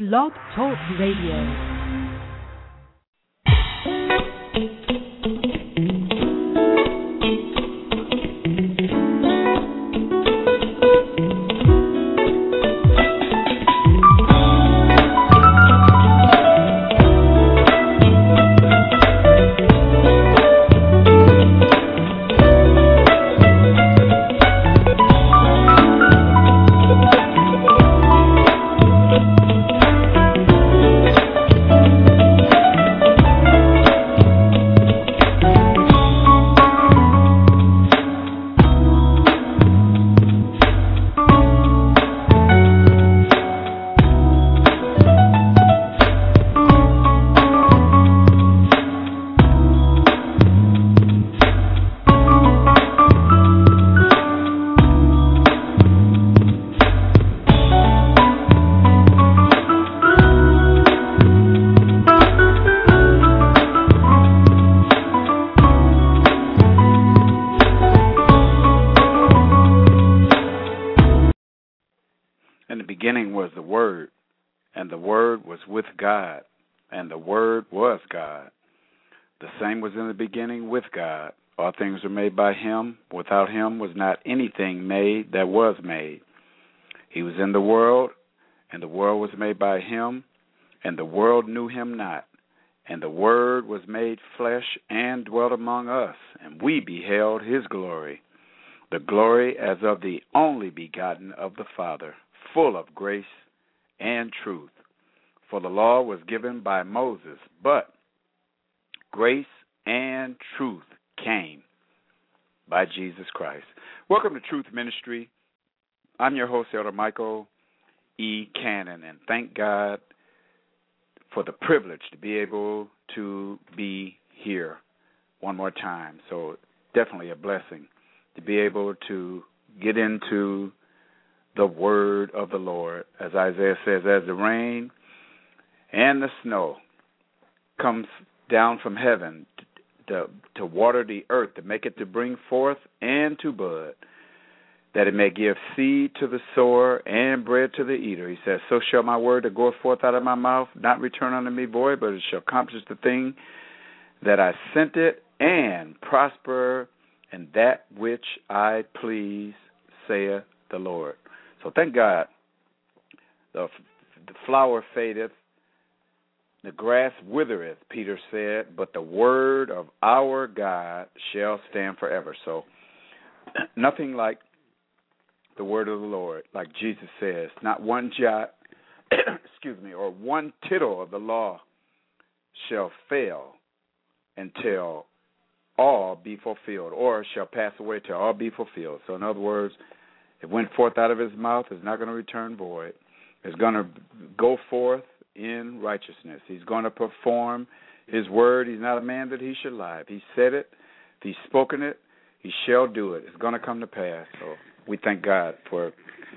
Blog Talk Radio. All things were made by him. Without him was not anything made that was made. He was in the world, and the world was made by him, and the world knew him not. And the Word was made flesh and dwelt among us, and we beheld his glory, the glory as of the only begotten of the Father, full of grace and truth. For the law was given by Moses, but grace and truth came by Jesus Christ. Welcome to Truth Ministry. I'm your host, Elder Michael E. Cannon, and thank God for the privilege to be able to be here one more time. So definitely a blessing to be able to get into the word of the Lord. As Isaiah says, as the rain and the snow comes down from heaven to water the earth, to make it to bring forth and to bud, that it may give seed to the sower and bread to the eater. He says, so shall my word that goeth forth out of my mouth not return unto me void, but it shall accomplish the thing that I sent it, and prosper in that which I please, saith the Lord. So thank God. The flower fadeth, the grass withereth, Peter said, but the word of our God shall stand forever. So nothing like the word of the Lord, like Jesus says, not one jot, or one tittle of the law shall fail until all be fulfilled, or shall pass away till all be fulfilled. So in other words, it went forth out of his mouth, it's not going to return void. It's going to go forth in righteousness. He's going to perform his word. He's not a man that he should lie. If he said it, if he's spoken it, he shall do it. It's going to come to pass. So we thank God for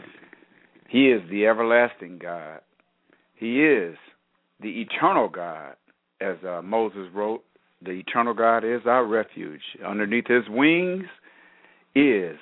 he is the everlasting God. He is the eternal God. As Moses wrote, the eternal God is our refuge. Underneath his wings is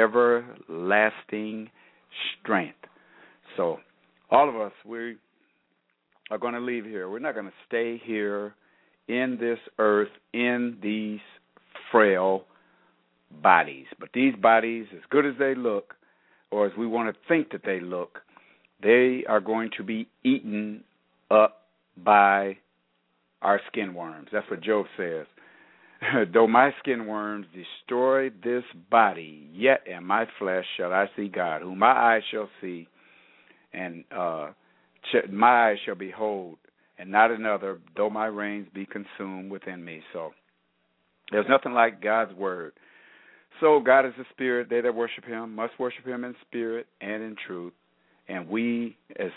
everlasting strength. So all of us, we are going to leave here. We're not going to stay here in this earth in these frail bodies. But these bodies, as good as they look, or as we want to think that they look, they are going to be eaten up by our skin worms. That's what Job says. Though my skin worms destroy this body, yet in my flesh shall I see God, whom my eyes shall see, and my eyes shall behold, and not another, though my reins be consumed within me. So there's nothing like God's word. So God is a spirit. They that worship him must worship him in spirit and in truth. And we, as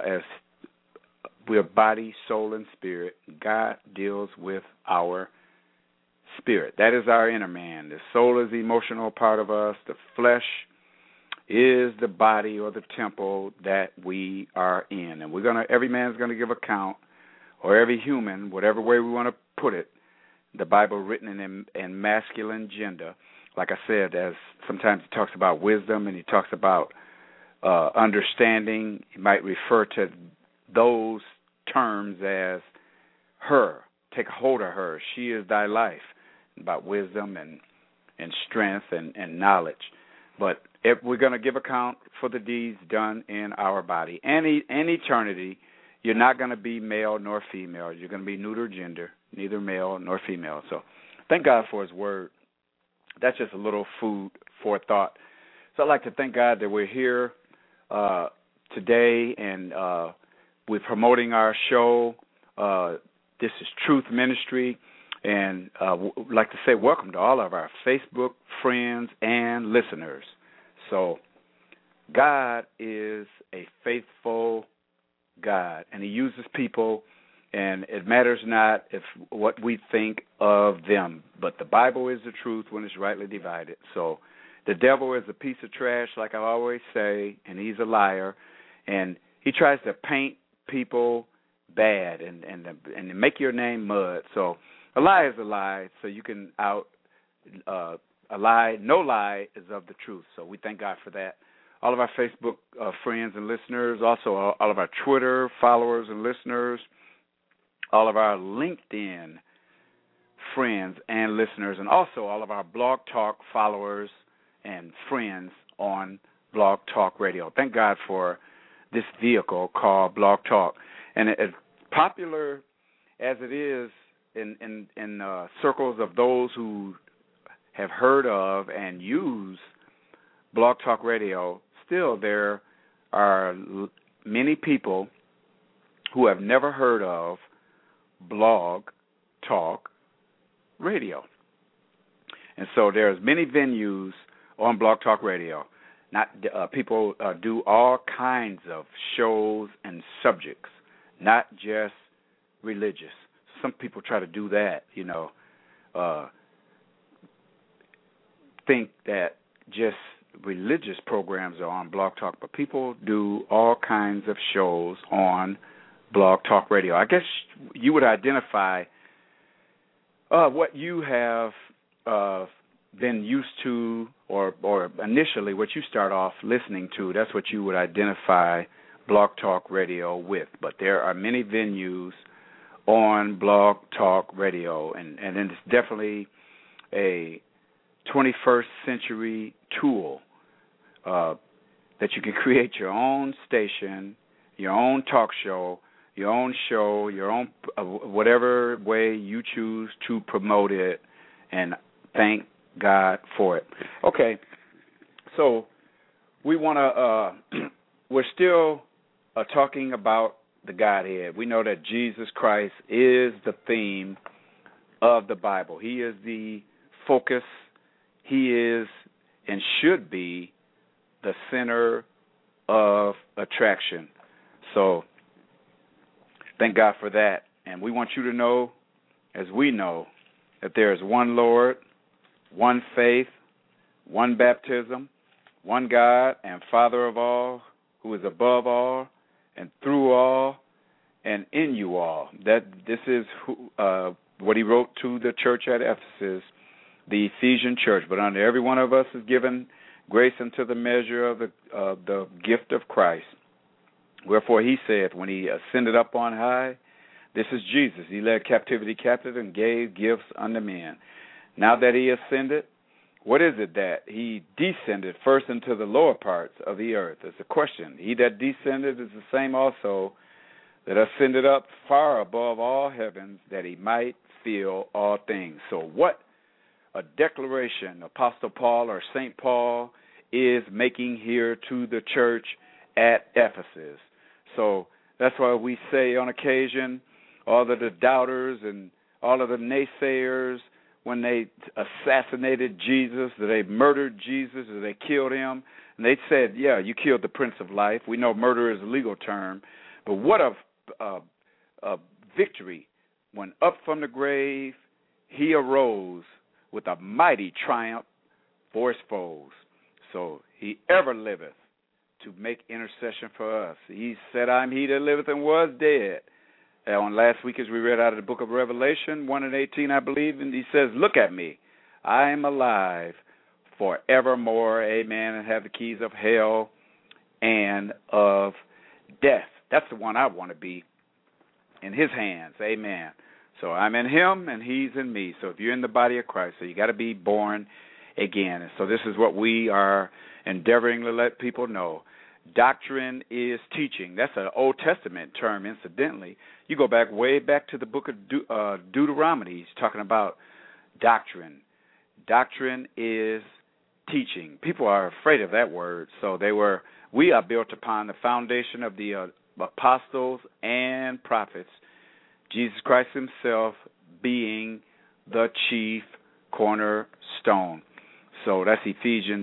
we're body, soul, and spirit, God deals with our spirit. That is our inner man. The soul is the emotional part of us. The flesh is the body or the temple that we are in. And every man's going to give account, or every human, whatever way we want to put it, the Bible written in masculine gender. Like I said, as sometimes he talks about wisdom and he talks about understanding, he might refer to those terms as her. Take hold of her. She is thy life, about wisdom and strength and knowledge. But if we're going to give account for the deeds done in our body. And in eternity, you're not going to be male nor female. You're going to be neuter gender, neither male nor female. So thank God for his word. That's just a little food for thought. So I'd like to thank God that we're here today, and we're promoting our show. This is Truth Ministry, and I'd like to say welcome to all of our Facebook friends and listeners. So God is a faithful God, and he uses people, and it matters not if what we think of them, but the Bible is the truth when it's rightly divided. So the devil is a piece of trash, like I always say, and he's a liar, and he tries to paint people bad and make your name mud. So a lie is a lie, so you can out a lie. No lie is of the truth. So we thank God for that. All of our Facebook friends and listeners, also all of our Twitter followers and listeners, all of our LinkedIn friends and listeners, and also all of our Blog Talk followers and friends on Blog Talk Radio. Thank God for this vehicle called Blog Talk. And as popular as it is in circles of those who have heard of and use Blog Talk Radio, still there are many people who have never heard of Blog Talk Radio. And so there's many venues on Blog Talk Radio. People do all kinds of shows and subjects, not just religious. Some people try to do that, think that just religious programs are on Blog Talk, but people do all kinds of shows on Blog Talk Radio. I guess you would identify what you have been used to, or initially what you start off listening to. That's what you would identify Blog Talk Radio with. But there are many venues on Blog Talk Radio, and it's definitely a 21st century tool that you can create your own station, your own talk show, your own whatever way you choose to promote it, and thank God for it. Okay, so we want to, we're still talking about the Godhead. We know that Jesus Christ is the theme of the Bible. He is the focus. He is and should be the center of attraction. So thank God for that. And we want you to know, as we know, that there is one Lord, one faith, one baptism, one God and Father of all, who is above all and through all and in you all. That this is what he wrote to the church at Ephesus, the Ephesian church. But unto every one of us is given grace unto the measure of the gift of Christ. Wherefore he saith, when he ascended up on high, this is Jesus. He led captivity captive and gave gifts unto men. Now that he ascended, what is it that he descended first into the lower parts of the earth? It's a question. He that descended is the same also that ascended up far above all heavens, that he might fill all things. So what a declaration Apostle Paul or St. Paul is making here to the church at Ephesus. So that's why we say on occasion, all of the doubters and all of the naysayers, when they assassinated Jesus, that they murdered Jesus, that they killed him, and they said, yeah, you killed the Prince of Life. We know murder is a legal term, but what a victory when up from the grave he arose with a mighty triumph for his foes. So he ever liveth to make intercession for us. He said, I'm he that liveth and was dead. On last week, as we read out of the book of Revelation 1:18, I believe, and he says, look at me. I am alive forevermore, amen, and have the keys of hell and of death. That's the one I want to be, in his hands. Amen. So I'm in him and he's in me. So if you're in the body of Christ, so you got to be born again. And so this is what we are endeavoring to let people know. Doctrine is teaching. That's an Old Testament term, incidentally. You go back way back to the book of Deuteronomy. He's talking about doctrine. Doctrine is teaching. People are afraid of that word. So we are built upon the foundation of the apostles and prophets, Jesus Christ himself being the chief cornerstone. So that's Ephesians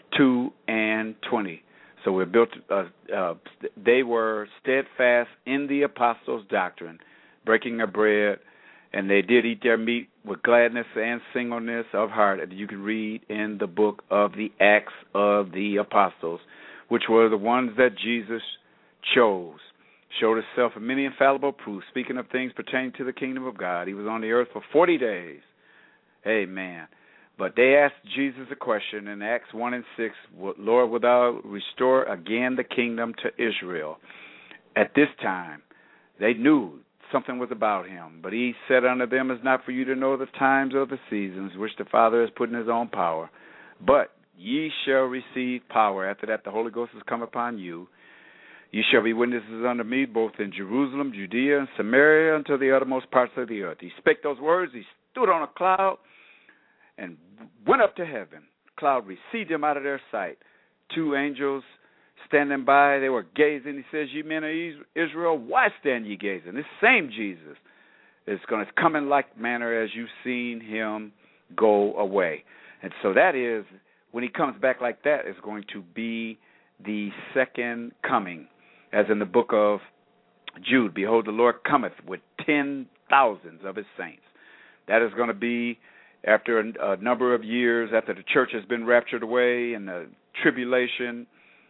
2:20. So we're built. They were steadfast in the apostles' doctrine, breaking their bread, and they did eat their meat with gladness and singleness of heart. And you can read in the book of the Acts of the Apostles, which were the ones that Jesus chose. Showed himself in many infallible proofs, speaking of things pertaining to the kingdom of God. He was on the earth for 40 days. Amen. But they asked Jesus a question in Acts 1:6, Lord, wilt thou restore again the kingdom to Israel? At this time, they knew something was about him. But he said unto them, it's not for you to know the times or the seasons which the Father has put in his own power. But ye shall receive power. After that, the Holy Ghost has come upon you. Ye shall be witnesses unto me, both in Jerusalem, Judea, and Samaria, unto the uttermost parts of the earth. He spake those words. He stood on a cloud and went up to heaven. The cloud received him out of their sight. Two angels standing by, they were gazing. He says, ye men of Israel, why stand ye gazing? This same Jesus is going to come in like manner as you've seen him go away. And so that is, when he comes back like that, is going to be the second coming. As in the book of Jude, behold, the Lord cometh with 10,000s of his saints. That is going to be after a number of years, after the church has been raptured away in the tribulation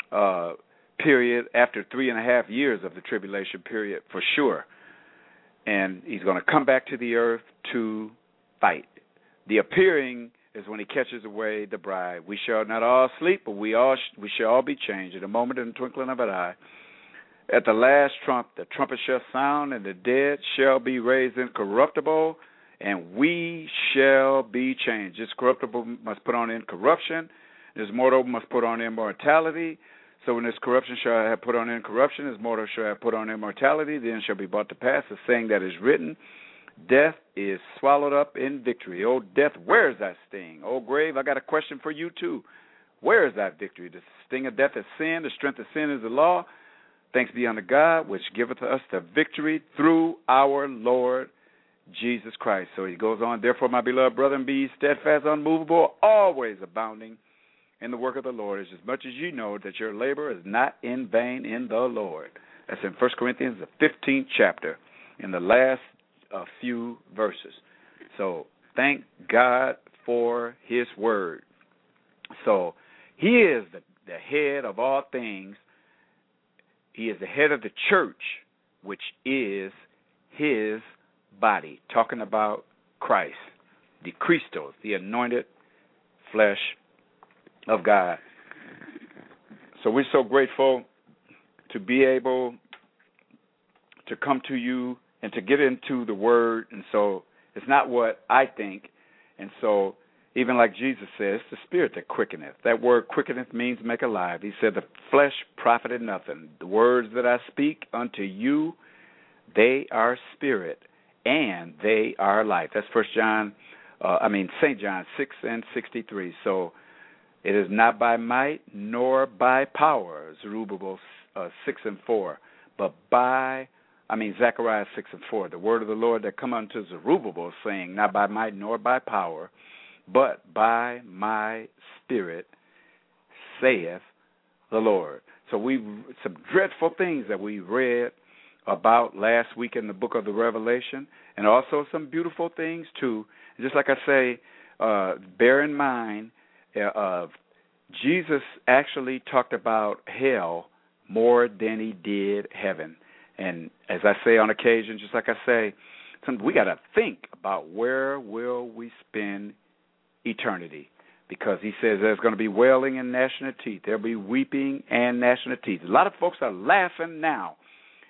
period, after 3.5 years of the tribulation period, for sure. And he's going to come back to the earth to fight. The appearing is when he catches away the bride. We shall not all sleep, but we shall all be changed in a moment, in the twinkling of an eye. At the last trump, the trumpet shall sound, and the dead shall be raised incorruptible, and we shall be changed. This corruptible must put on incorruption. This mortal must put on immortality. So when this corruption shall have put on incorruption, this mortal shall have put on immortality, then shall be brought to pass the saying that is written, death is swallowed up in victory. Oh, death, where is thy sting? Oh, grave, I got a question for you, too. Where is thy victory? The sting of death is sin. The strength of sin is the law. Thanks be unto God, which giveth us the victory through our Lord Jesus Christ. So he goes on, therefore, my beloved brethren, be steadfast, unmovable, always abounding in the work of the Lord, as much as you know that your labor is not in vain in the Lord. That's in 1 Corinthians, the 15th chapter, in the last few verses. So thank God for his word. So he is the head of all things. He is the head of the church, which is his body, talking about Christ, the Christos, the anointed flesh of God. So we're so grateful to be able to come to you and to get into the word. And so it's not what I think. And so even like Jesus says, it's the spirit that quickeneth. That word quickeneth means make alive. He said the flesh profited nothing. The words that I speak unto you, they are spirit and they are life. That's St. John 6:63. So it is not by might nor by power, Zerubbabel 6:4, but Zechariah 6:4, the word of the Lord that come unto Zerubbabel, saying, not by might nor by power, but by my spirit, saith the Lord. So some dreadful things that we read about last week in the book of the Revelation, and also some beautiful things too. And just like I say, bear in mind, Jesus actually talked about hell more than he did heaven. And as I say on occasion, just like I say, we got to think about where will we spend eternity, because he says there's going to be wailing and gnashing of teeth. There'll be weeping and gnashing of teeth. A lot of folks are laughing now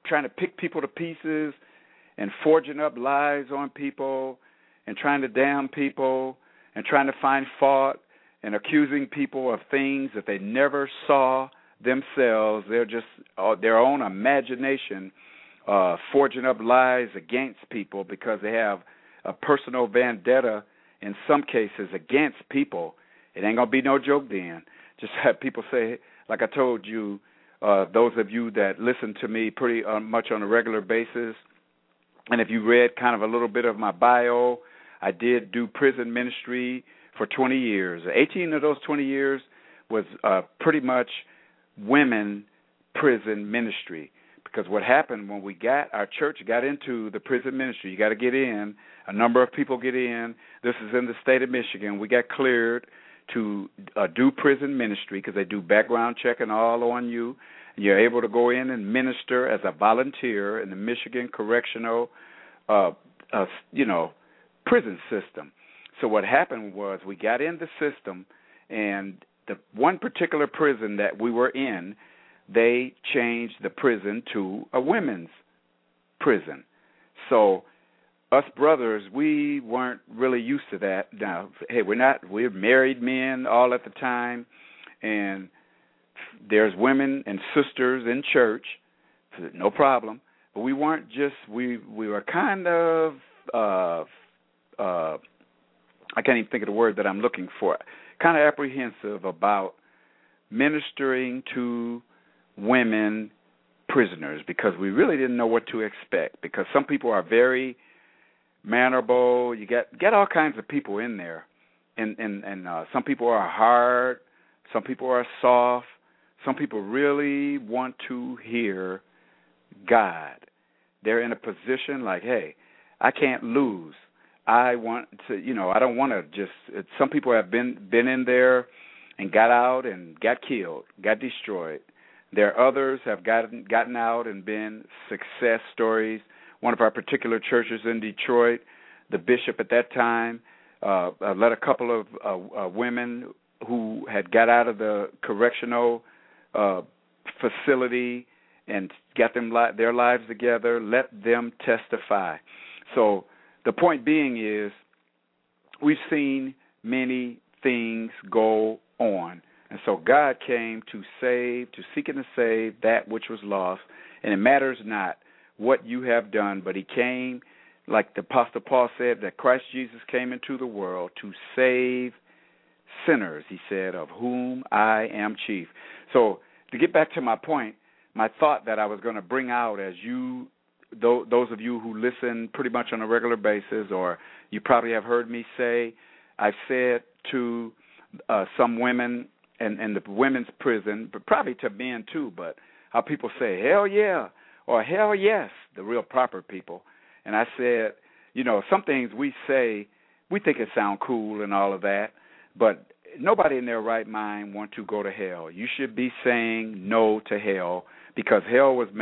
trying to pick people to pieces and forging up lies on people and trying to damn people and trying to find fault and accusing people of things that they never saw themselves. They're just their own imagination forging up lies against people because they have a personal vendetta in some cases against people. It ain't going to be no joke then. Just have people say, like I told you, those of you that listen to me pretty much on a regular basis, and if you read kind of a little bit of my bio, I did do prison ministry for 20 years. 18 of those 20 years was pretty much women prison ministry. Because what happened when our church got into the prison ministry, you got to get in. A number of people get in. This is in the state of Michigan. We got cleared to do prison ministry because they do background check and all on you. And you're able to go in and minister as a volunteer in the Michigan Correctional, prison system. So what happened was we got in the system, and the one particular prison that we were in, they changed the prison to a women's prison. So us brothers, we weren't really used to that. Now, hey, we're married men all at the time, and there's women and sisters in church, no problem. But we weren't just, we were kind of, I can't even think of the word that I'm looking for, kind of apprehensive about ministering to women prisoners because we really didn't know what to expect, because some people are very mannerable. You get all kinds of people in there, and some people are hard, some people are soft, some people really want to hear God. They're in a position like, hey, I can't lose. I want to, I don't want to just, some people have been in there and got out and got killed, got destroyed. There are others have gotten out and been success stories. One of our particular churches in Detroit, the bishop at that time led a couple of women who had got out of the correctional facility and got their lives together, let them testify. So the point being is we've seen many things go on. And so God came to seek and to save that which was lost. And it matters not what you have done, but he came, like the Apostle Paul said, that Christ Jesus came into the world to save sinners, he said, of whom I am chief. So to get back to my point, my thought that I was going to bring out as those of you who listen pretty much on a regular basis, or you probably have heard me say, I've said to some women in the women's prison, but probably to men too, but how people say, hell yeah, or hell yes, the real proper people. And I said, some things we say, we think it sound cool and all of that, but nobody in their right mind want to go to hell. You should be saying no to hell, because hell was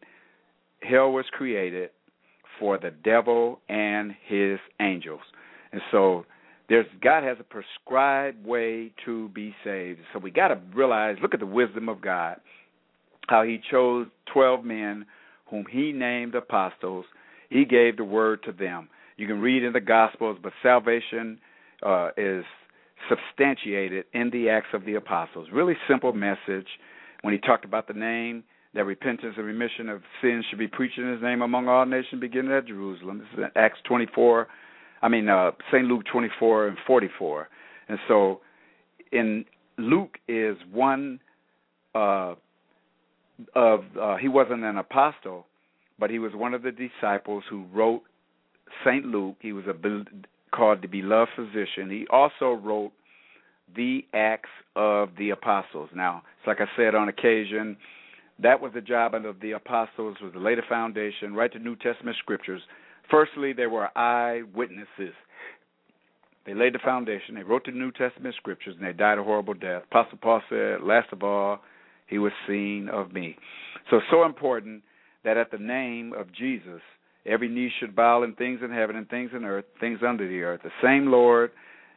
created for the devil and his angels. And so God has a prescribed way to be saved. So we got to realize, look at the wisdom of God, how he chose 12 men whom he named apostles. He gave the word to them. You can read in the Gospels, but salvation is substantiated in the Acts of the Apostles. Really simple message. When he talked about the name, that repentance and remission of sins should be preached in his name among all nations, beginning at Jerusalem. This is Acts 24. St. Luke 24 and 44. And so in Luke is one he wasn't an apostle, but he was one of the disciples who wrote St. Luke. He was called the beloved physician. He also wrote the Acts of the Apostles. Now, it's like I said on occasion, that was the job of the apostles, was to lay the foundation, write the New Testament scriptures. Firstly, they were eyewitnesses. They laid the foundation. They wrote the New Testament scriptures, and they died a horrible death. Apostle Paul said, last of all, he was seen of me. So important that at the name of Jesus, every knee should bow, in things in heaven and things in earth, things under the earth. The same Lord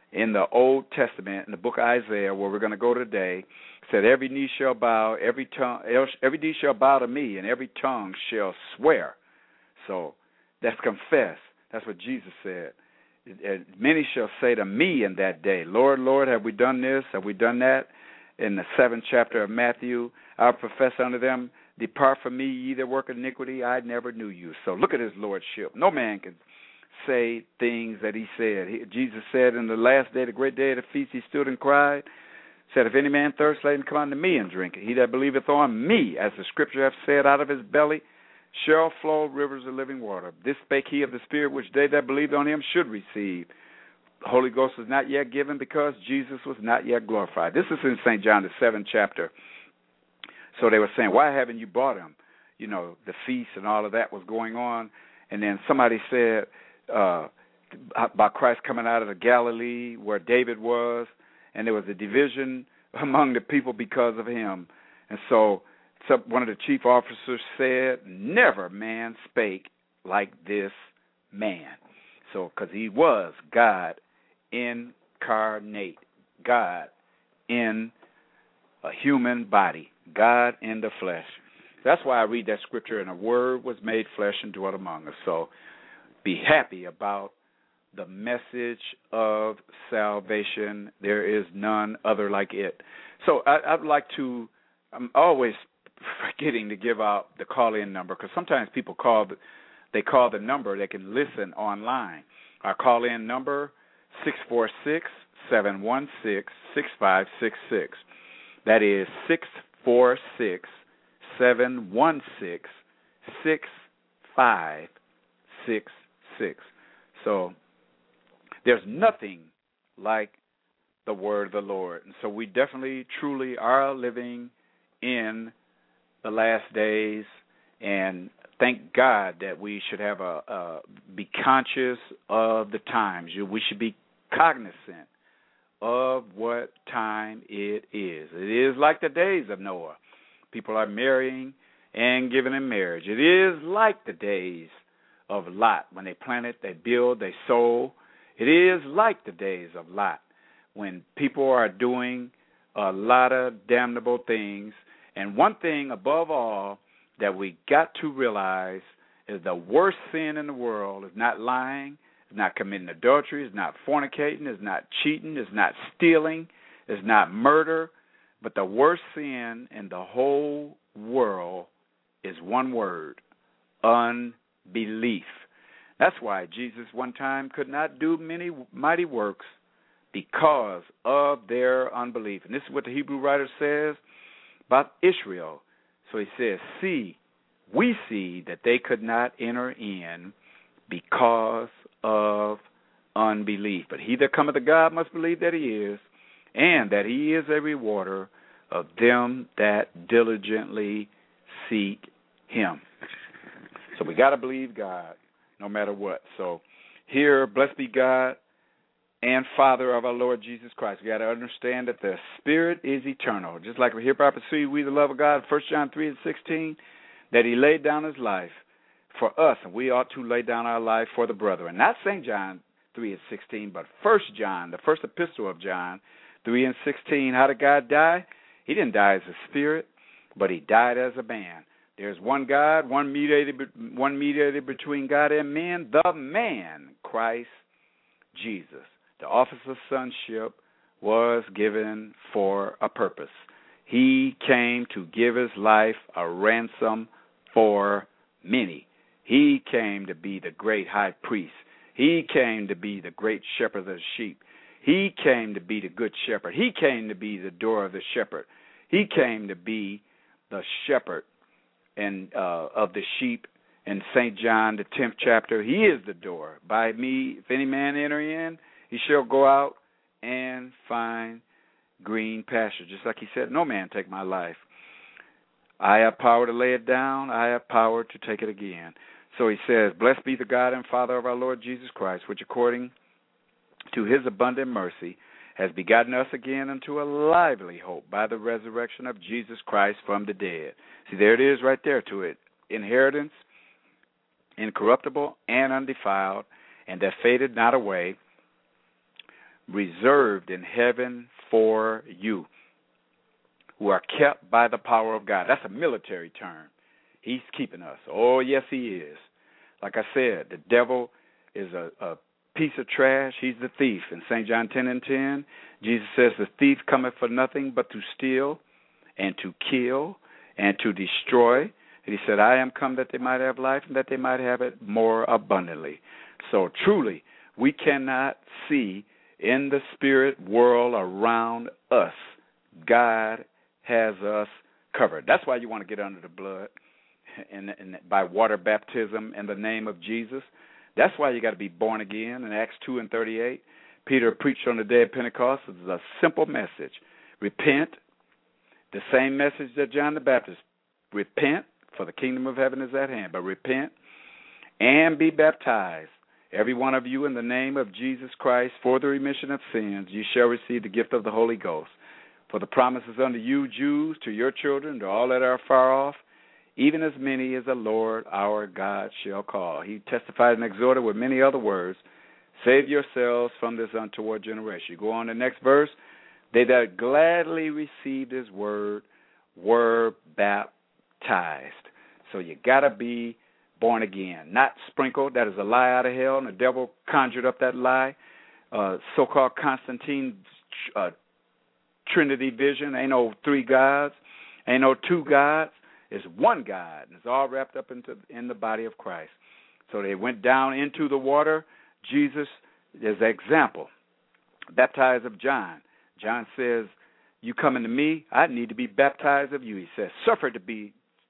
in the Old Testament, in the book of Isaiah, where we're going to go today, said every knee shall bow, every knee shall bow to me, and every tongue shall swear. So that's confess. That's what Jesus said. And many shall say to me in that day, Lord, Lord, have we done this? Have we done that? In the 7th chapter of Matthew, I'll profess unto them, depart from me, ye that work iniquity, I never knew you. So look at his lordship. No man can say things that he said. Jesus said in the last day, the great day of the feast, he stood and cried, said, if any man thirst, let him come unto me and drink. He that believeth on me, as the scripture hath said, out of his belly shall flow rivers of living water. This spake he of the Spirit, which they that believed on him should receive. The Holy Ghost was not yet given because Jesus was not yet glorified. This is in St. John, the 7th chapter. So they were saying, why haven't you brought him? You know, the feast and all of that was going on. And then somebody said about Christ coming out of the Galilee where David was, and there was a division among the people because of him. And so one of the chief officers said, never man spake like this man. So, because he was God incarnate, God in a human body, God in the flesh. That's why I read that scripture, and the word was made flesh and dwelt among us. So be happy about the message of salvation. There is none other like it. So I'd like to, I'm always forgetting to give out the call-in number, because sometimes people call the number. They can listen online. Our call-in number, 646-716-6566. That is 646-716-6566. So there's nothing like the word of the Lord. And so we definitely, truly are living in the last days, and thank God that we should have be conscious of the times. We should be cognizant of what time it is. It is like the days of Noah. People are marrying and giving in marriage. It is like the days of Lot. When they planted, they build, they sow. It is like the days of Lot, when people are doing a lot of damnable things. And one thing above all that we got to realize is the worst sin in the world is not lying, is not committing adultery, is not fornicating, is not cheating, is not stealing, is not murder. But the worst sin in the whole world is one word: unbelief. That's why Jesus one time could not do many mighty works, because of their unbelief. And this is what the Hebrew writer says about Israel. So he says, we see that they could not enter in because of unbelief. But he that cometh to God must believe that he is, and that he is a rewarder of them that diligently seek him. So we got to believe God no matter what. So here, blessed be God and Father of our Lord Jesus Christ. We got to understand that the Spirit is eternal. Just like we hereby perceive we the love of God, 1 John 3:16, that he laid down his life for us, and we ought to lay down our life for the brethren. Not St. John 3:16, but 1 John, the first epistle of John 3:16. How did God die? He didn't die as a spirit, but he died as a man. There's one God, one mediator between God and men, the man, Christ Jesus. The office of sonship was given for a purpose. He came to give his life a ransom for many. He came to be the great high priest. He came to be the great shepherd of the sheep. He came to be the good shepherd. He came to be the door of the shepherd. He came to be the shepherd and of the sheep. In St. John, the 10th chapter, he is the door. By me, if any man enter in, he shall go out and find green pasture. Just like he said, no man take my life. I have power to lay it down. I have power to take it again. So he says, blessed be the God and Father of our Lord Jesus Christ, which according to his abundant mercy has begotten us again unto a lively hope by the resurrection of Jesus Christ from the dead. See, there it is right there to it. Inheritance, incorruptible and undefiled, and that faded not away, reserved in heaven for you, who are kept by the power of God. That's a military term. He's keeping us. Oh, yes, he is. Like I said, the devil is a piece of trash. He's the thief. In St. John 10:10, Jesus says, the thief cometh for nothing but to steal and to kill and to destroy. And he said, I am come that they might have life and that they might have it more abundantly. So truly, we cannot see in the spirit world around us. God has us covered. That's why you want to get under the blood and by water baptism in the name of Jesus. That's why you got to be born again. In Acts 2:38, Peter preached on the day of Pentecost. It's a simple message. Repent, the same message that John the Baptist. Repent, for the kingdom of heaven is at hand. But repent and be baptized, every one of you, in the name of Jesus Christ, for the remission of sins. You shall receive the gift of the Holy Ghost. For the promise is unto you, Jews, to your children, to all that are far off, even as many as the Lord our God shall call. He testified and exhorted with many other words, save yourselves from this untoward generation. You go on to the next verse. They that gladly received his word were baptized. So you got to be born again, not sprinkled. That is a lie out of hell, and the devil conjured up that lie. So-called Constantine Trinity vision. Ain't no three gods. Ain't no two gods. It's one God, and it's all wrapped up in the body of Christ. So they went down into the water. Jesus is an example. Baptized of John. John says, you coming to me, I need to be baptized of you. He says, suffer to be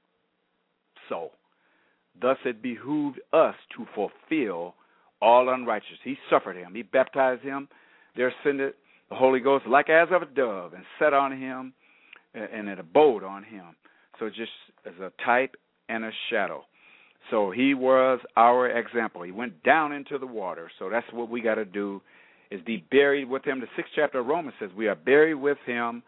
so. Thus it behooved us to fulfill all unrighteousness. He suffered him. He baptized him. There ascended the Holy Ghost like as of a dove and sat on him, and it abode on him. So just as a type and a shadow. So he was our example. He went down into the water. So that's what we got to do, is be buried with him. The 6th chapter of Romans says we are buried with him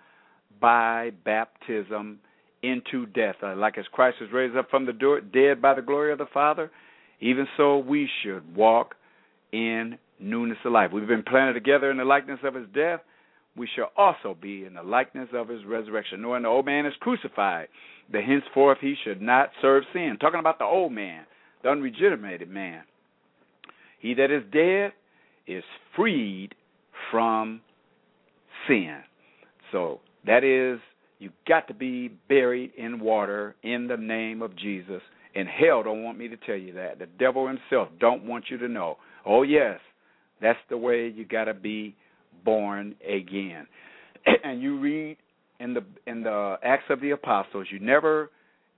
by baptism into death. Like as Christ was raised up from the dead by the glory of the Father, even so we should walk in newness of life. We've been planted together in the likeness of his death. We shall also be in the likeness of his resurrection. Knowing the old man is crucified, that henceforth he should not serve sin. Talking about the old man, the unregenerated man. He that is dead is freed from sin. So that is, you got to be buried in water in the name of Jesus. And hell don't want me to tell you that. The devil himself don't want you to know. Oh, yes, that's the way you got to be born again. And you read in the Acts of the Apostles, you never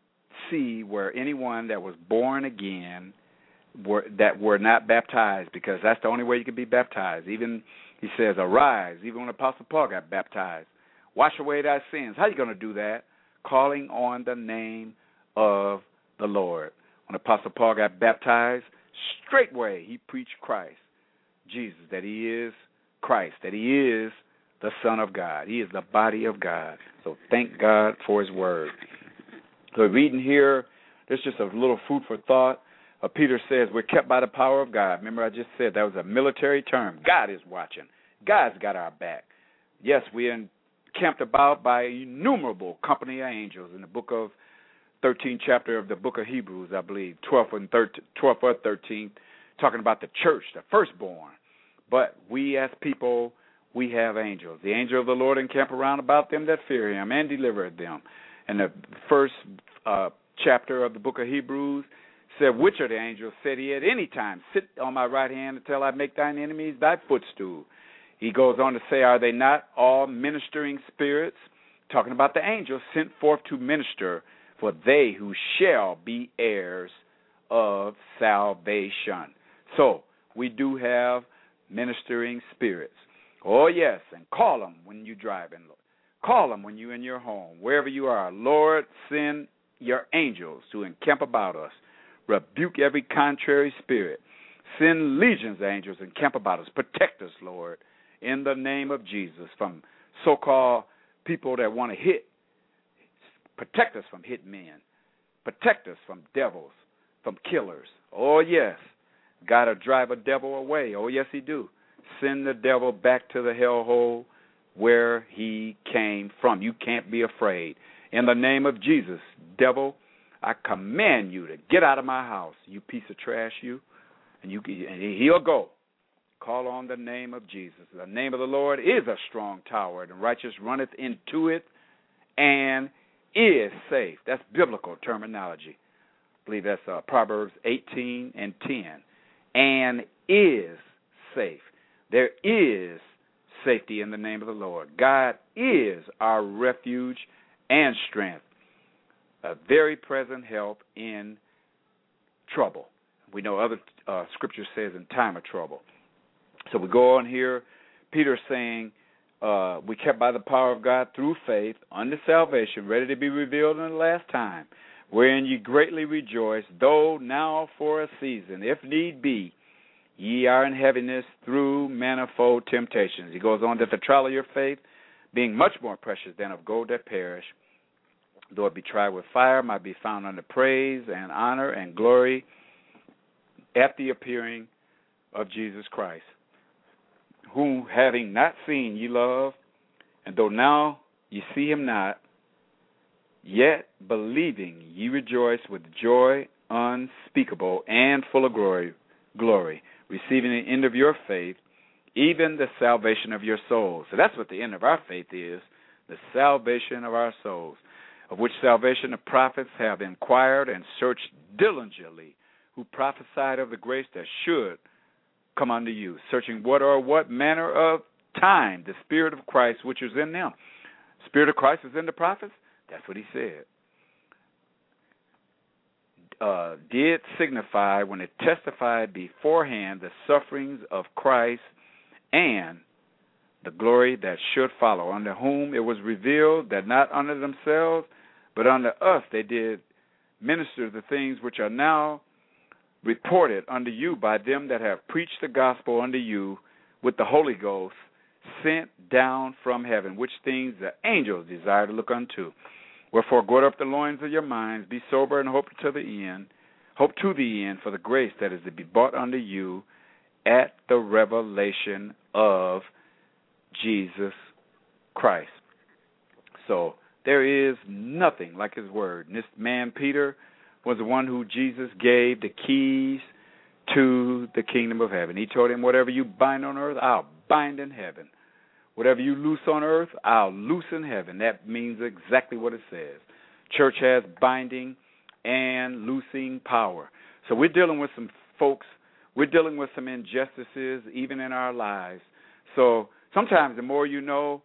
see where anyone that was born again that were not baptized, because that's the only way you can be baptized. Even, he says, arise. Even when Apostle Paul got baptized. Wash away thy sins. How are you going to do that? Calling on the name of the Lord. When Apostle Paul got baptized, straightway he preached Christ, Jesus, that he is Christ, that he is the Son of God. He is the body of God. So thank God for his word. So reading here, there's just a little food for thought. Peter says we're kept by the power of God. Remember, I just said that was a military term. God is watching. God's got our back. Yes, we are encamped about by innumerable company of angels in the book of 13th chapter of the book of Hebrews, I believe, 12th or 13th, talking about the church, the firstborn. But we as people, we have angels. The angel of the Lord encamp around about them that fear him and deliver them. And the first chapter of the book of Hebrews said, which of the angels said he at any time, sit on my right hand until I make thine enemies thy footstool. He goes on to say, are they not all ministering spirits? Talking about the angels sent forth to minister for they who shall be heirs of salvation. So we do have ministering spirits. Oh, yes, and call them when you're driving. Call them when you're in your home, wherever you are. Lord, send your angels to encamp about us. Rebuke every contrary spirit. Send legions of angels and camp about us. Protect us, Lord, in the name of Jesus, from so-called people that want to hit. Protect us from hit men. Protect us from devils, from killers. Oh, yes. God will drive a devil away. Oh, yes, he do. send the devil back to the hellhole where he came from. You can't be afraid. In the name of Jesus, devil, I command you to get out of my house, you piece of trash, you. And he'll go. Call on the name of Jesus. The name of the Lord is a strong tower, and the righteous runneth into it and is safe. That's biblical terminology. I believe that's Proverbs 18 and 10. And is safe. There is safety in the name of the Lord. God is our refuge and strength, a very present help in trouble. We know other scripture says in time of trouble. So we go on here, Peter saying, we kept by the power of God through faith unto salvation, ready to be revealed in the last time, wherein ye greatly rejoice, though now for a season, if need be, ye are in heaviness through manifold temptations. He goes on, that the trial of your faith, being much more precious than of gold that perish, though it be tried with fire, might be found unto praise and honor and glory at the appearing of Jesus Christ, whom having not seen ye love, and though now ye see him not, yet believing ye rejoice with joy unspeakable and full of glory, receiving the end of your faith, even the salvation of your souls. So that's what the end of our faith is, the salvation of our souls, of which salvation the prophets have inquired and searched diligently, who prophesied of the grace that should come unto you, searching what manner of time the Spirit of Christ which is in them. Spirit of Christ is in the prophets? That's what he said. Did signify when it testified beforehand the sufferings of Christ and the glory that should follow, unto whom it was revealed that not unto themselves, but unto us they did minister the things which are now reported unto you by them that have preached the gospel unto you with the Holy Ghost sent down from heaven, which things the angels desire to look unto. Wherefore gird up the loins of your minds, be sober, and hope to the end for the grace that is to be brought unto you at the revelation of Jesus Christ. So there is nothing like his word. And this man Peter was the one who Jesus gave the keys to the kingdom of heaven. He told him, whatever you bind on earth, I'll bind in heaven. Whatever you loose on earth, I'll loose in heaven. That means exactly what it says. Church has binding and loosing power. So we're dealing with some folks, we're dealing with some injustices even in our lives. So sometimes the more you know,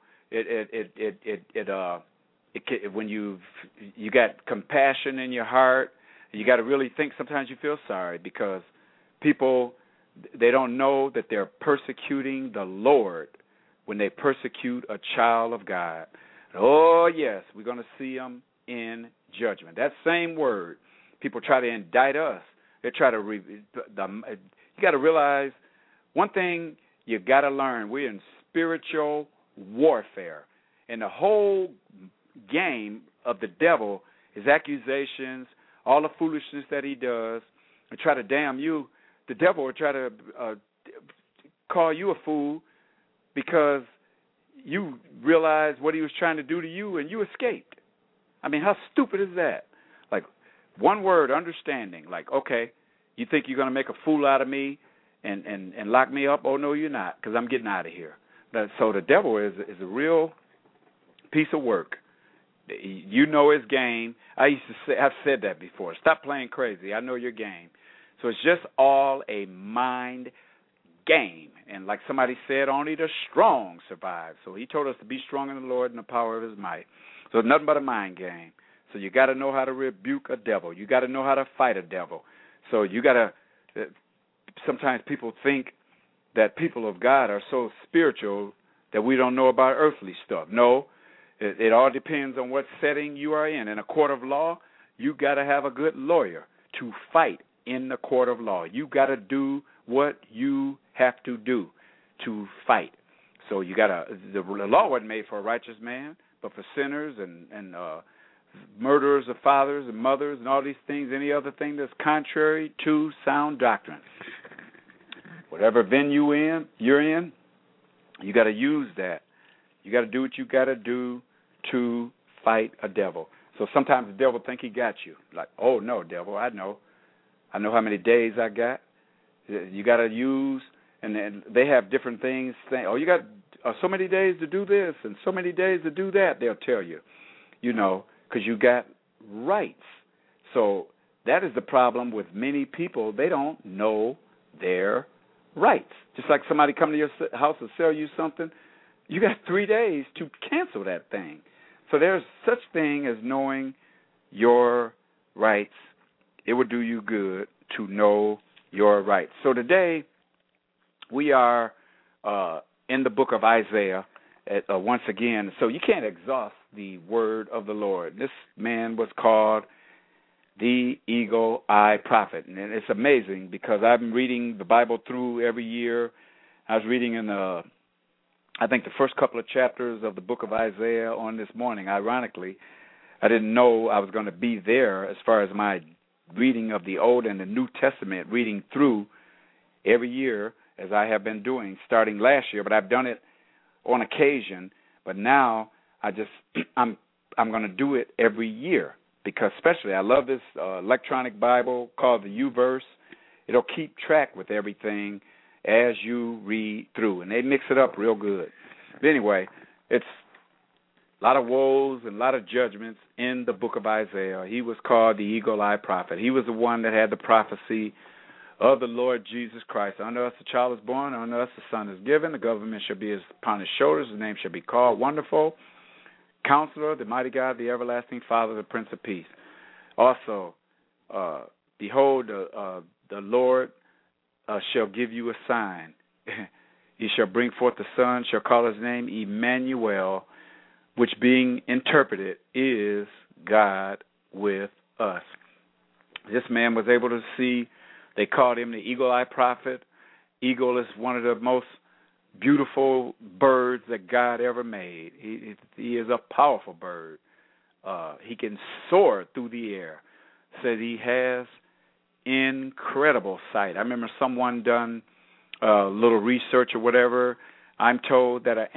when you got compassion in your heart, you got to really think. Sometimes you feel sorry because people, they don't know that they're persecuting the Lord when they persecute a child of God. Oh, yes, we're going to see them in judgment. That same word, people try to indict us. They try to, you got to realize one thing you got to learn. We're in spiritual warfare. And the whole game of the devil is accusations, all the foolishness that he does, and try to damn you. The devil will try to call you a fool because you realized what he was trying to do to you and you escaped. I mean, how stupid is that? Like, one word, understanding. Like, okay, you think you're going to make a fool out of me and lock me up? Oh, no, you're not, because I'm getting out of here. So the devil is a real piece of work. You know his game. I've said that before. Stop playing crazy. I know your game. So it's just all a mind game. And like somebody said, only the strong survive. So he told us to be strong in the Lord and the power of his might. So it's nothing but a mind game. So you got to know how to rebuke a devil. You got to know how to fight a devil. So you got to, sometimes people think that people of God are so spiritual that we don't know about earthly stuff. No, it all depends on what setting you are in. In a court of law, you got to have a good lawyer to fight in the court of law. You got to do what you have to do to fight. So you got to, the law wasn't made for a righteous man, but for sinners and murderers of fathers and mothers and all these things, any other thing that's contrary to sound doctrine. Whatever venue you're in, you got to use that. You got to do what you got to do to fight a devil. So sometimes the devil think he got you. Like, oh, no, devil, I know how many days I got. You got to use, and then they have different things saying, oh, you got so many days to do this and so many days to do that, they'll tell you, because you got rights. So that is the problem with many people. They don't know their rights. Just like somebody come to your house to sell you something, you got 3 days to cancel that thing. So there's such thing as knowing your rights. It would do you good to know your rights. So today we are in the book of Isaiah once again. So you can't exhaust the word of the Lord. This man was called the Eagle-Eye Prophet. And it's amazing because I've been reading the Bible through every year. I was reading in I think the first couple of chapters of the book of Isaiah on this morning. Ironically, I didn't know I was going to be there as far as my reading of the Old and the New Testament, reading through every year as I have been doing starting last year, but I've done it on occasion. But now I'm going to do it every year because especially I love this electronic Bible called the YouVersion. It'll keep track with everything as you read through, and they mix it up real good. But anyway, it's a lot of woes and a lot of judgments in the book of Isaiah. He was called the Eagle-Eye Prophet. He was the one that had the prophecy of the Lord Jesus Christ. Unto us a child is born, unto us a son is given. The government shall be upon his shoulders. His name shall be called Wonderful, Counselor, the Mighty God, the Everlasting Father, the Prince of Peace. Also, behold, the Lord shall give you a sign. He shall bring forth the son, shall call his name Emmanuel, which being interpreted is God with us. This man was able to see. They called him the Eagle-Eye Prophet. Eagle is one of the most beautiful birds that God ever made. He is a powerful bird. He can soar through the air. Said he has incredible sight. I remember someone done a little research or whatever. I'm told that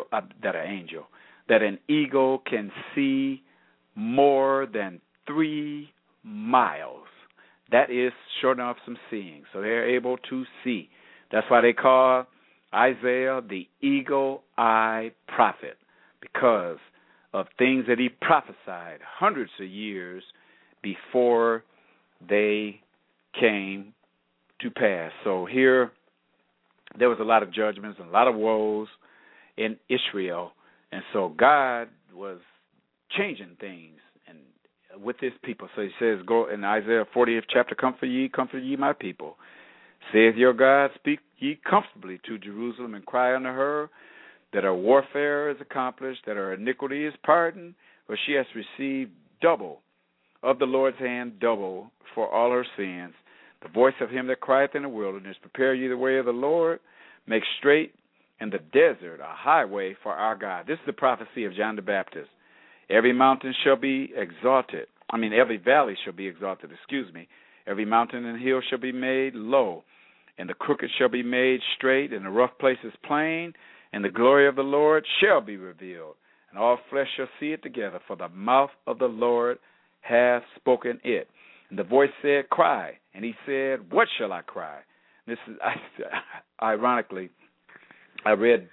an eagle can see more than 3 miles. That is sure enough some seeing. So they're able to see. That's why they call Isaiah the Eagle-Eye Prophet, because of things that he prophesied hundreds of years before they came to pass. So here there was a lot of judgments and a lot of woes in Israel, and so God was changing things and with his people. So he says, go in Isaiah 40th chapter, comfort ye my people. Saith your God, speak ye comfortably to Jerusalem and cry unto her that her warfare is accomplished, that her iniquity is pardoned, for she has received double of the Lord's hand, double for all her sins. The voice of him that crieth in the wilderness, prepare ye the way of the Lord, make straight in the desert a highway for our God. This is the prophecy of John the Baptist. Every mountain shall be exalted. Every valley shall be exalted, Every mountain and hill shall be made low, and the crooked shall be made straight, and the rough places plain, and the glory of the Lord shall be revealed. And all flesh shall see it together, for the mouth of the Lord hath spoken it. And the voice said, cry. And he said, what shall I cry? This is, ironically, I read,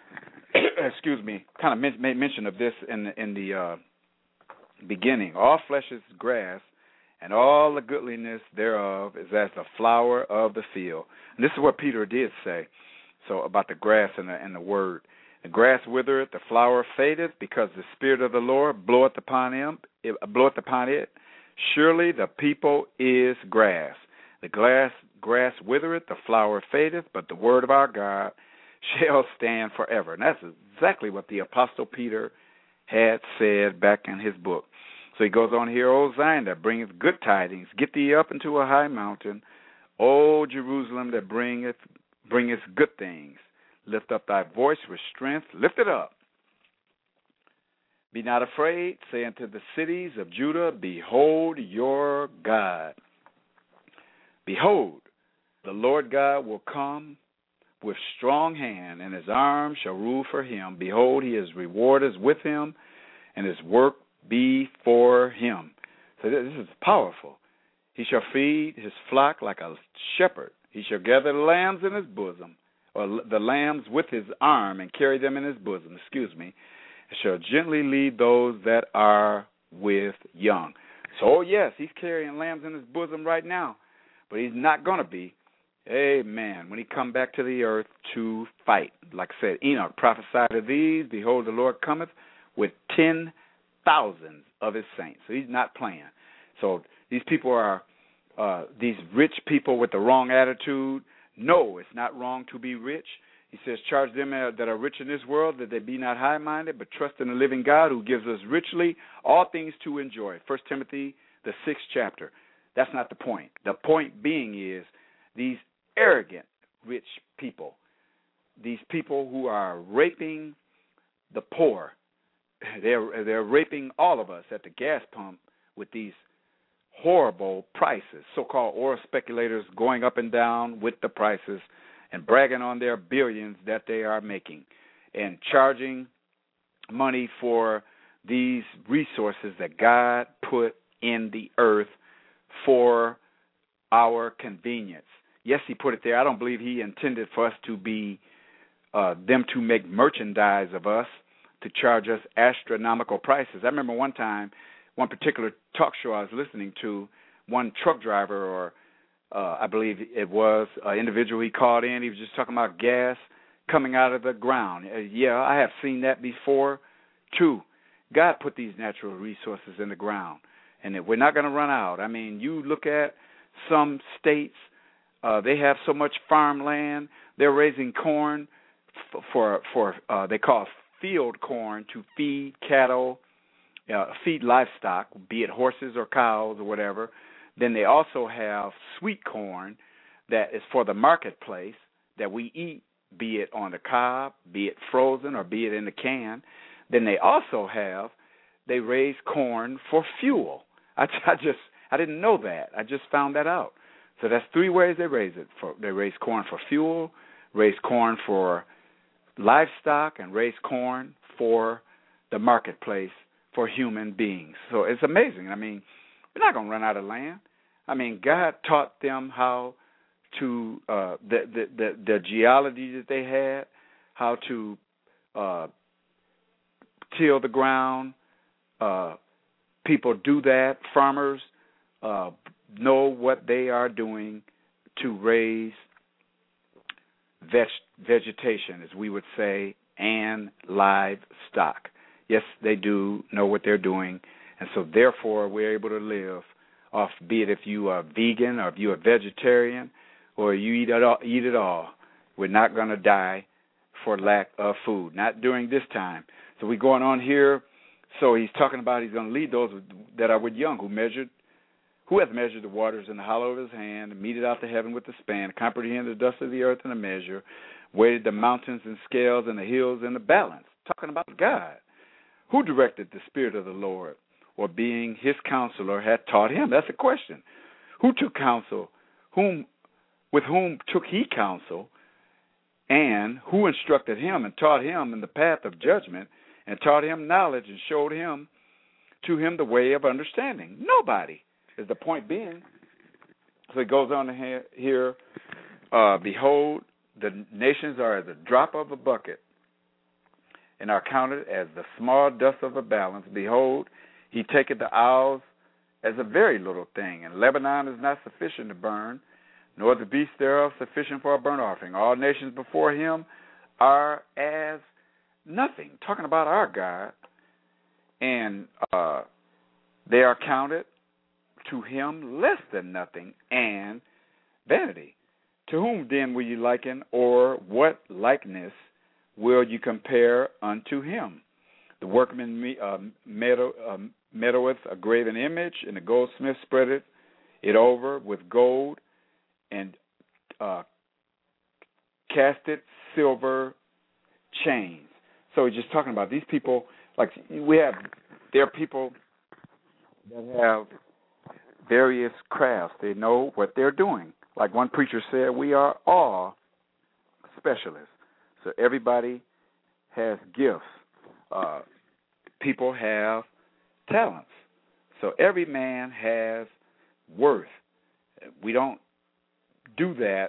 kind of made mention of this in the beginning. All flesh is grass, and all the goodliness thereof is as the flower of the field. And this is what Peter did say. So about the grass and the word. The grass withereth, the flower fadeth, because the Spirit of the Lord bloweth upon it. Surely the people is grass. The grass withereth, the flower fadeth, but the word of our God shall stand forever. And that's exactly what the Apostle Peter had said back in his book. So he goes on here, O Zion, that bringeth good tidings, get thee up into a high mountain, O Jerusalem, that bringeth good things. Lift up thy voice with strength, lift it up. Be not afraid, say unto the cities of Judah, behold your God. Behold, The Lord God will come with strong hand, and his arm shall rule for him. Behold, his reward is with him, and his work be for him. So this is powerful. He shall feed his flock like a shepherd. He shall gather the lambs in his bosom, or the lambs with his arm, and carry them in his bosom, and shall gently lead those that are with young. So, yes, he's carrying lambs in his bosom right now, but he's not going to be, amen, when he come back to the earth to fight. Like I said, Enoch prophesied of these, behold, the Lord cometh with 10,000 of his saints. So he's not playing. So these people are, these rich people with the wrong attitude. No, it's not wrong to be rich. He says, charge them that are rich in this world that they be not high-minded, but trust in the living God who gives us richly all things to enjoy. 1 Timothy, the 6th chapter. That's not the point. The point being is these arrogant rich people, these people who are raping the poor, they're raping all of us at the gas pump with these horrible prices, so-called oil speculators going up and down with the prices and bragging on their billions that they are making and charging money for these resources that God put in the earth for our convenience. Yes, he put it there. I don't believe he intended for us to be them to make merchandise of us, to charge us astronomical prices. I remember one time, one particular talk show I was listening to, one truck driver, or I believe it was an individual he called in. He was just talking about gas coming out of the ground. Yeah, I have seen that before, too. God put these natural resources in the ground, and we're not going to run out. I mean, you look at some states, they have so much farmland. They're raising corn for they call field corn to feed cattle, feed livestock, be it horses or cows or whatever. Then they also have sweet corn that is for the marketplace that we eat, be it on the cob, be it frozen, or be it in the can. Then they raise corn for fuel. I didn't know that. I just found that out. So that's three ways they raise it. They raise corn for fuel, raise corn for livestock, and raise corn for the marketplace for human beings. So it's amazing. I mean, we're not going to run out of land. I mean, God taught them how to the geology that they had, how to till the ground. People do that. Farmers know what they are doing to raise vegetation, as we would say, and livestock. Yes, they do know what they're doing, and so therefore we're able to live off, be it if you are vegan or if you're a vegetarian or you eat it all. We're not going to die for lack of food, not during this time. So we're going on here. So he's talking about he's going to lead those that are with young, who hath measured the waters in the hollow of his hand, and meted out the heaven with a span, comprehended the dust of the earth in a measure, weighed the mountains in scales and the hills in a balance. Talking about God. Who directed the Spirit of the Lord, or being his counselor had taught him? That's a question. Who took counsel? With whom took he counsel? And who instructed him and taught him in the path of judgment, and taught him knowledge and showed him to him the way of understanding? Nobody, is the point being. So he goes on to here, behold, the nations are as a drop of a bucket, and are counted as the small dust of a balance. Behold, he taketh the isles as a very little thing, and Lebanon is not sufficient to burn, nor the beasts thereof sufficient for a burnt offering. All nations before him are as nothing. Talking about our God. And they are counted to him less than nothing and vanity. To whom then will you liken, or what likeness will you compare unto him? The workman meddleth a graven image, and the goldsmith spreadeth it over with gold, and casteth silver chains. So he's just talking about these people. Like there are people that have various crafts. They know what they're doing. Like one preacher said, we are all specialists. So everybody has gifts. People have talents. So every man has worth. We don't do that,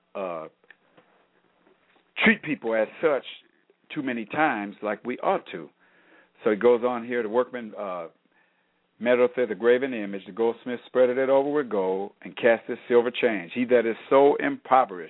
treat people as such too many times like we ought to. So he goes on here, the workman meddleth the graven image, the goldsmith spreadeth it over with gold, and casteth silver change. He that is so impoverished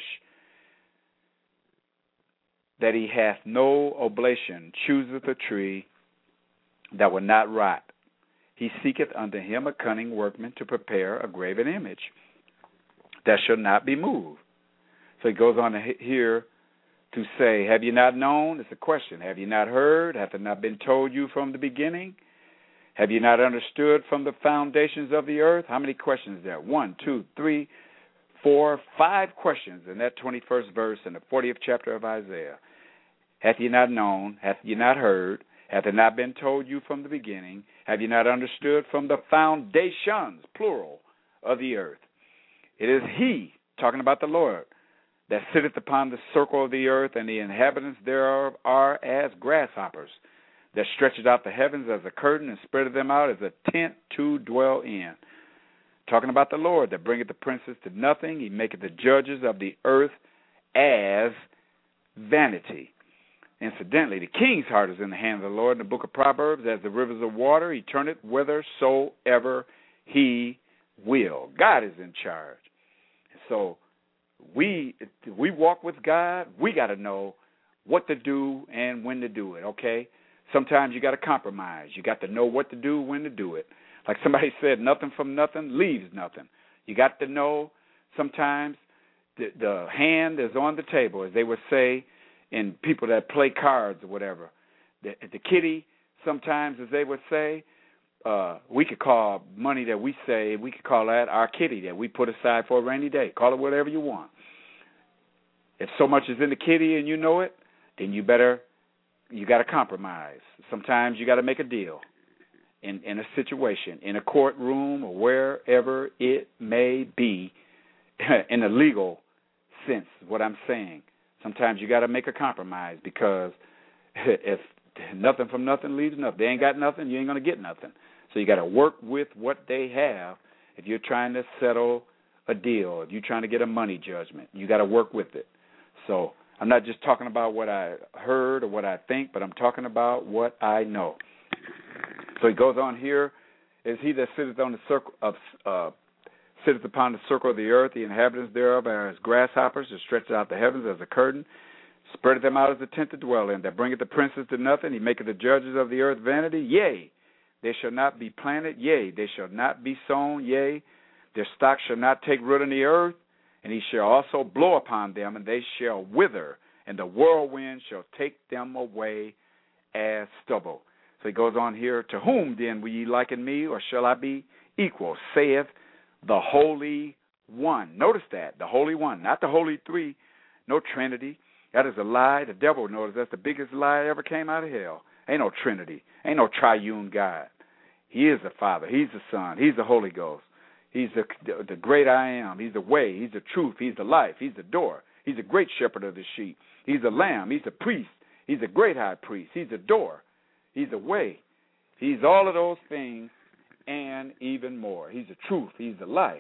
that he hath no oblation chooseth a tree that will not rot. He seeketh unto him a cunning workman to prepare a graven image that shall not be moved. So he goes on here to say, have you not known? It's a question. Have you not heard? Hath it not been told you from the beginning? Have you not understood from the foundations of the earth? How many questions there? 1, 2, 3, 4, 5 questions in that 21st verse in the 40th chapter of Isaiah. Hath you not known? Hath you not heard? Hath it not been told you from the beginning? Have you not understood from the foundations, plural, of the earth? It is he, talking about the Lord, that sitteth upon the circle of the earth, and the inhabitants thereof are as grasshoppers, that stretcheth out the heavens as a curtain and spreadeth them out as a tent to dwell in. Talking about the Lord that bringeth the princes to nothing. He maketh the judges of the earth as vanity. Incidentally, the king's heart is in the hand of the Lord. In the book of Proverbs, as the rivers of water, he turneth whithersoever he will. God is in charge. So we walk with God. We got to know what to do and when to do it, okay? Sometimes you got to compromise. You got to know what to do, when to do it. Like somebody said, nothing from nothing leaves nothing. You got to know sometimes the hand is on the table, as they would say in people that play cards or whatever. The kitty, sometimes, as they would say, we could call money that we save, we could call that our kitty that we put aside for a rainy day. Call it whatever you want. If so much is in the kitty and you know it, then you got to compromise. Sometimes you got to make a deal in a situation, in a courtroom or wherever it may be, in a legal sense, what I'm saying. Sometimes you got to make a compromise, because if nothing from nothing leaves nothing, they ain't got nothing, you ain't going to get nothing. So you got to work with what they have. If you're trying to settle a deal, if you're trying to get a money judgment, you got to work with it. So I'm not just talking about what I heard or what I think, but I'm talking about what I know. So he goes on here, is he that sitteth on the circle of sitteth upon the circle of the earth, the inhabitants thereof are as grasshoppers, that stretcheth out the heavens as a curtain, spreadeth them out as a tent to dwell in, that bringeth the princes to nothing, he maketh the judges of the earth vanity. Yea, they shall not be planted, yea, they shall not be sown, yea, their stock shall not take root in the earth, and he shall also blow upon them, and they shall wither, and the whirlwind shall take them away as stubble. So he goes on here, to whom then will ye liken me, or shall I be equal, saith the Holy One. Notice that, the Holy One, not the Holy Three, no Trinity. That is a lie. The devil knows that's the biggest lie that ever came out of hell. Ain't no Trinity. Ain't no triune God. He is the Father. He's the Son. He's the Holy Ghost. He's the great I am. He's the way. He's the truth. He's the life. He's the door. He's the great shepherd of the sheep. He's the lamb. He's the priest. He's the great high priest. He's the door. He's the way. He's all of those things and even more. He's the truth. He's the life.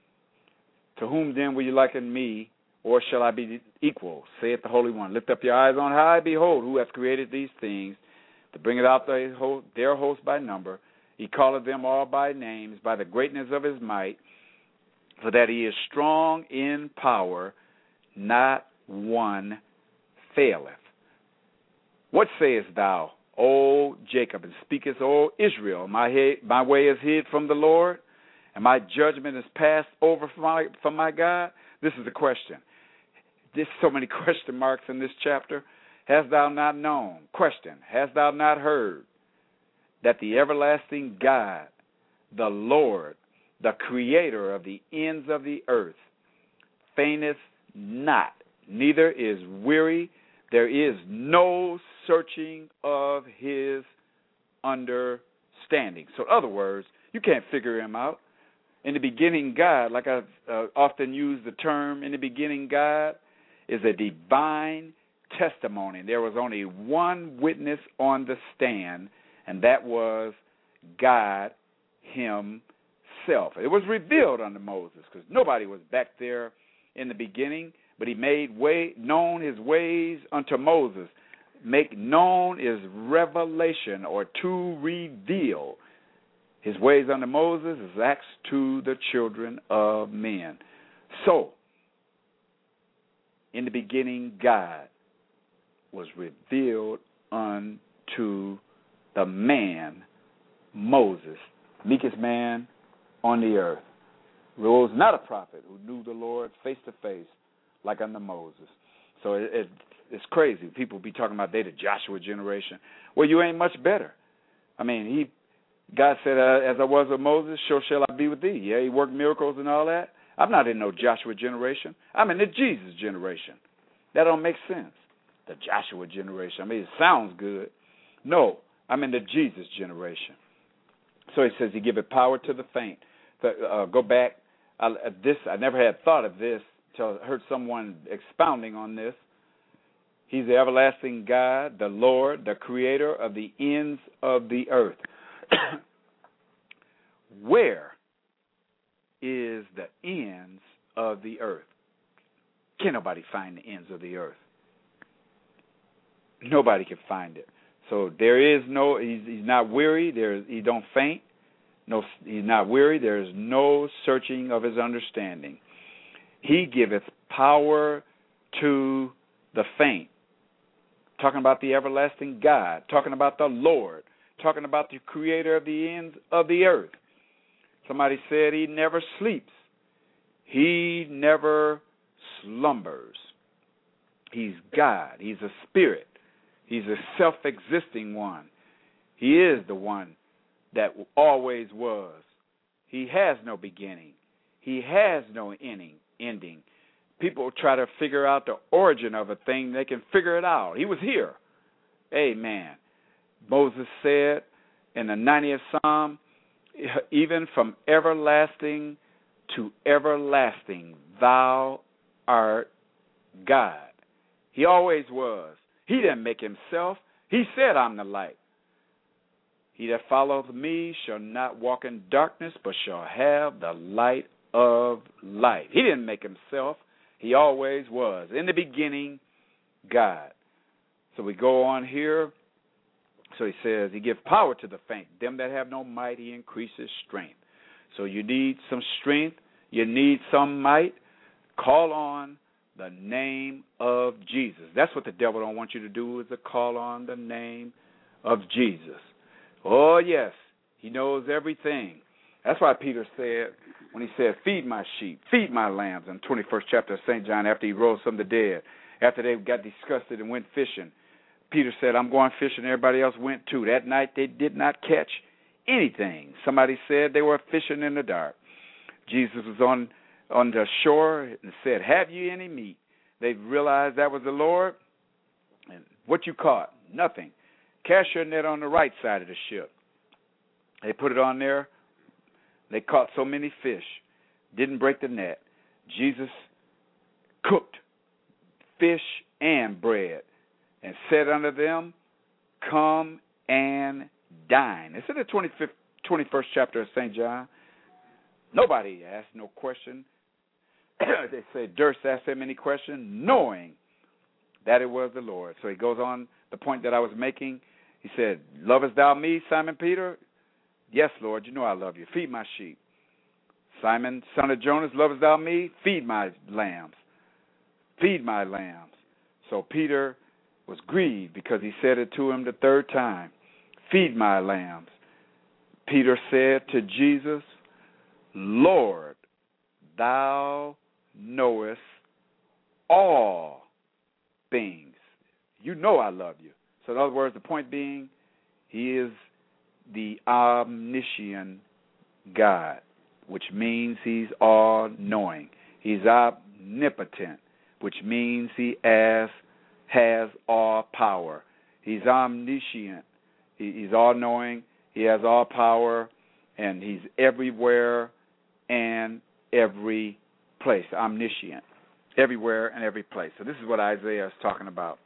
To whom then will you liken me, or shall I be equal, saith the Holy One? Lift up your eyes on high, behold, who hath created these things, to bring it out their host by number. He calleth them all by names, by the greatness of his might, for that he is strong in power, not one faileth. What sayest thou, O Jacob, and speakest, O Israel? My way is hid from the Lord, and my judgment is passed over from my God? This is the question. There's so many question marks in this chapter. Hast thou not known? Question. Hast thou not heard that the everlasting God, the Lord, the creator of the ends of the earth, fainteth not, neither is weary? There is no searching of his understanding. So in other words, you can't figure him out. In the beginning, God, like I often use the term, in the beginning, God is a divine testimony. There was only one witness on the stand, and that was God himself. It was revealed unto Moses because nobody was back there in the beginning, but he made known his ways unto Moses. Make known is revelation, or to reveal. His ways unto Moses is acts to the children of men. So, in the beginning, God was revealed unto the man, Moses, meekest man on the earth. Was not a prophet who knew the Lord face to face like unto Moses. So it's crazy. People be talking about they the Joshua generation. Well, you ain't much better. I mean, God said, as I was with Moses, so shall I be with thee. Yeah, he worked miracles and all that. I'm not in no Joshua generation. I'm in the Jesus generation. That don't make sense. The Joshua generation. I mean, it sounds good. No, I'm in the Jesus generation. So he says he giveth power to the faint. Go back. I never had thought of this until I heard someone expounding on this. He's the everlasting God, the Lord, the creator of the ends of the earth. Where is the ends of the earth? Can't nobody find the ends of the earth. Nobody can find it. So there is no, he's not weary, he don't faint. No, he's not weary, there is no searching of his understanding. He giveth power to the faint. Talking about the everlasting God, talking about the Lord, talking about the creator of the ends of the earth. Somebody said he never sleeps. He never slumbers. He's God. He's a spirit. He's a self-existing one. He is the one that always was. He has no beginning. He has no ending. People try to figure out the origin of a thing. They can figure it out. He was here. Amen. Moses said in the 90th Psalm, even from everlasting to everlasting, thou art God. He always was. He didn't make himself. He said, I'm the light. He that followeth me shall not walk in darkness, but shall have the light of life. He didn't make himself. He always was. In the beginning, God. So we go on here. So he says, he gives power to the faint. Them that have no might, he increases strength. So you need some strength. You need some might. Call on the name of Jesus. That's what the devil don't want you to do, is to call on the name of Jesus. Oh, yes, he knows everything. That's why Peter said, when he said, feed my sheep, feed my lambs, in the 21st chapter of St. John, after he rose from the dead, after they got disgusted and went fishing, Peter said, I'm going fishing. Everybody else went too. That night they did not catch anything. Somebody said they were fishing in the dark. Jesus was on the shore and said, have you any meat? They realized that was the Lord. And what you caught? Nothing. Cast your net on the right side of the ship. They put it on there. They caught so many fish. Didn't break the net. Jesus cooked fish and bread and said unto them, come and dine. It's in the 21st chapter of St. John. Nobody asked no question. They say Durst asked him any question, knowing that it was the Lord. So he goes on the point that I was making. He said, lovest thou me, Simon Peter? Yes, Lord, you know I love you. Feed my sheep. Simon, son of Jonas, lovest thou me? Feed my lambs. Feed my lambs. So Peter was grieved because he said it to him the third time. Feed my lambs. Peter said to Jesus, Lord, thou knowest all things. You know I love you. So in other words, the point being, he is the omniscient God, which means he's all-knowing. He's omnipotent, which means he has all power. He's omniscient. He's all-knowing. He has all power, and he's everywhere and every place, omniscient, everywhere and every place. So this is what Isaiah is talking about.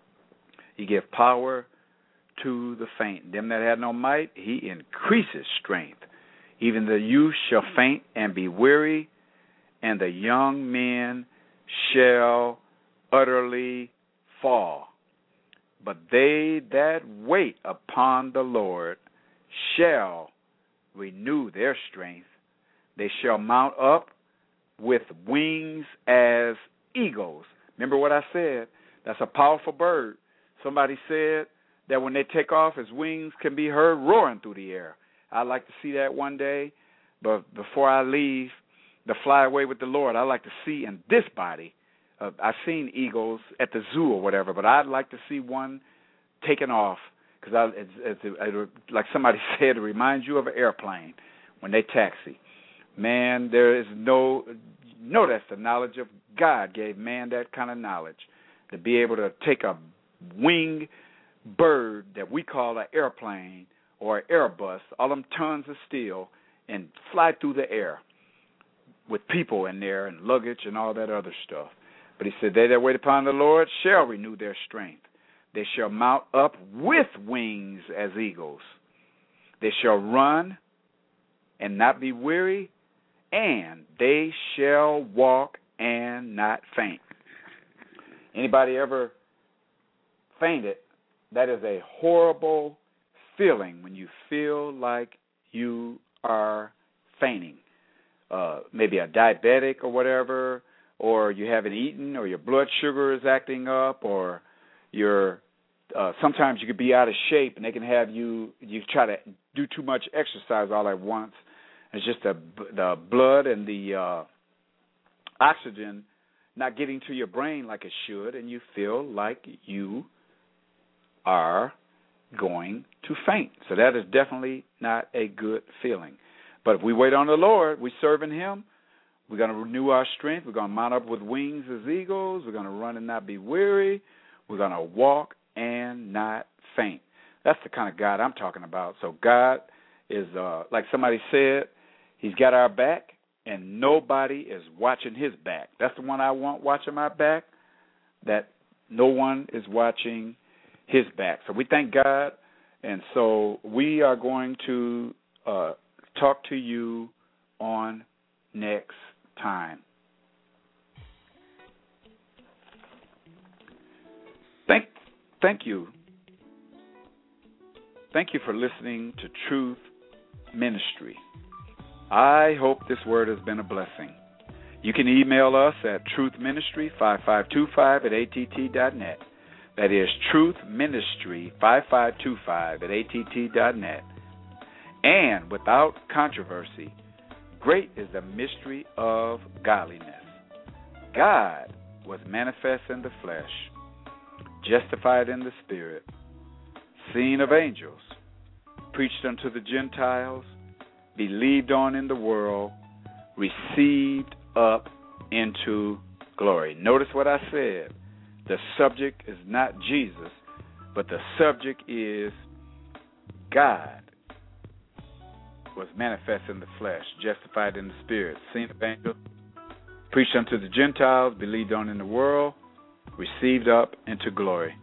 He gives power to the faint. Them that had no might, he increases strength. Even the youth shall faint and be weary, and the young men shall utterly fall. But they that wait upon the Lord shall renew their strength. They shall mount up with wings as eagles. Remember what I said? That's a powerful bird. Somebody said that when they take off, his wings can be heard roaring through the air. I'd like to see that one day, but before I leave to fly away with the Lord, I'd like to see in this body. I've seen eagles at the zoo or whatever, but I'd like to see one taking off because, like somebody said, it reminds you of an airplane when they taxi. Man, there is that's the knowledge of God gave man that kind of knowledge to be able to take a winged bird that we call an airplane or an Airbus, all them tons of steel, and fly through the air with people in there and luggage and all that other stuff. But he said, they that wait upon the Lord shall renew their strength. They shall mount up with wings as eagles. They shall run and not be weary, and they shall walk and not faint. Anybody ever fainted? That is a horrible feeling when you feel like you are fainting. Maybe a diabetic or whatever, or you haven't eaten, or your blood sugar is acting up, or you're sometimes you could be out of shape, and they can have you try to do too much exercise all at once. It's just the blood and the oxygen not getting to your brain like it should, and you feel like you are going to faint. So that is definitely not a good feeling. But if we wait on the Lord, we're serving Him, we're going to renew our strength. We're going to mount up with wings as eagles. We're going to run and not be weary. We're going to walk and not faint. That's the kind of God I'm talking about. So God is, like somebody said, He's got our back, and nobody is watching His back. That's the one I want watching my back, that no one is watching His back. So we thank God, and so we are going to talk to you on next time. Thank you. Thank you for listening to Truth Ministry. I hope this word has been a blessing. You can email us at truthministry5525@att.net. That is truthministry5525@att.net. And without controversy, great is the mystery of godliness. God was manifest in the flesh, justified in the spirit, seen of angels, preached unto the Gentiles, believed on in the world, received up into glory. Notice what I said. The subject is not Jesus, but the subject is God was manifest in the flesh, justified in the spirit, seen of angels, preached unto the Gentiles, believed on in the world, received up into glory.